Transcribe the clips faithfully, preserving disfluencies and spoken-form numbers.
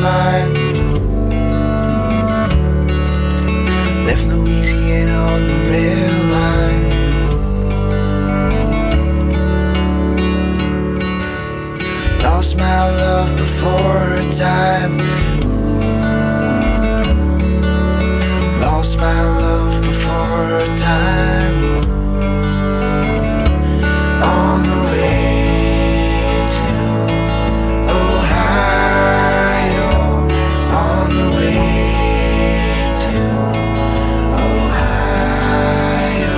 line. Left Louisiana on the rail line. Lost my love before her time. Lost my love before her time. On the way to Ohio. On the way to Ohio.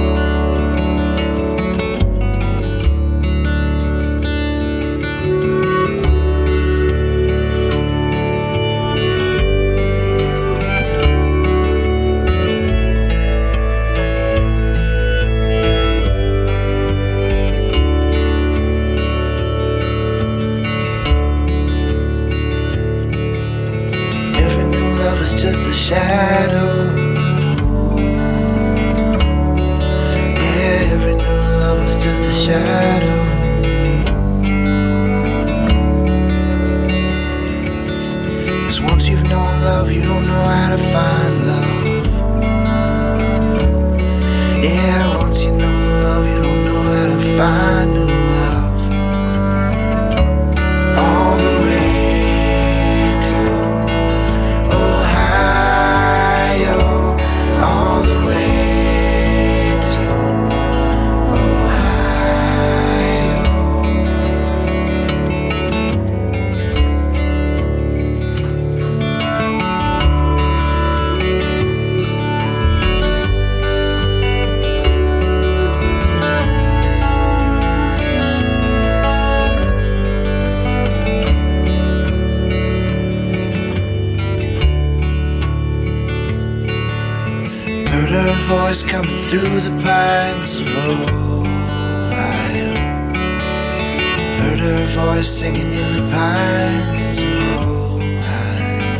Was just a shadow. Yeah, every new love was just a shadow. Cause once you've known love, you don't know how to find love. Yeah, once you know love, you don't know how to find new love. All the way all the way to Ohio. Heard her voice coming through the pines of Ohio. Heard her voice singing in the pines of Ohio.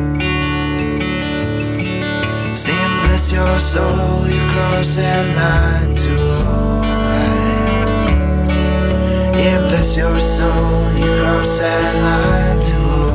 Saying bless your soul, you cross that line to Ohio. Yeah, bless your soul, you cross that line to Ohio.